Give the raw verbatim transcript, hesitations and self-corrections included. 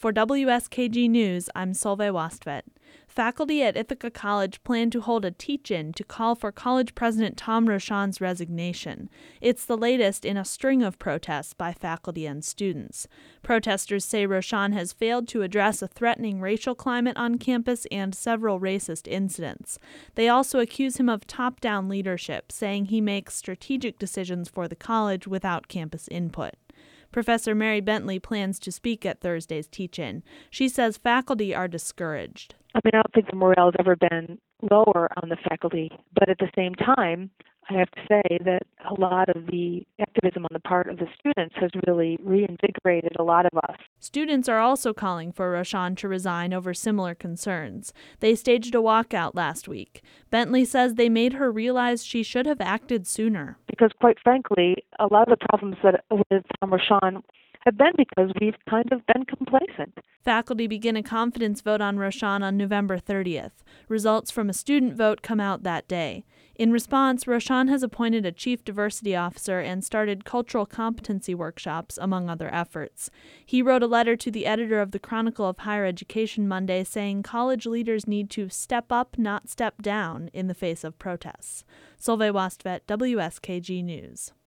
For W S K G News, I'm Solveig Wastvedt. Faculty at Ithaca College plan to hold a teach-in to call for college president Tom Rochon's resignation. It's the latest in a string of protests by faculty and students. Protesters say Rochon has failed to address a threatening racial climate on campus and several racist incidents. They also accuse him of top-down leadership, saying he makes strategic decisions for the college without campus input. Professor Mary Bentley plans to speak at Thursday's teach-in. She says faculty are discouraged. I mean, I don't think the morale has ever been lower on the faculty, but at the same time, I have to say that a lot of the activism on the part of the students has really reinvigorated a lot of us. Students are also calling for Rochon to resign over similar concerns. They staged a walkout last week. Bentley says they made her realize she should have acted sooner. Because quite frankly, a lot of the problems that with Tom Rochon have been because we've kind of been complacent. Faculty begin a confidence vote on Rochon on November thirtieth. Results from a student vote come out that day. In response, Rochon has appointed a chief diversity officer and started cultural competency workshops, among other efforts. He wrote a letter to the editor of the Chronicle of Higher Education Monday saying college leaders need to step up, not step down, in the face of protests. Solveig Wastvedt, W S K G News.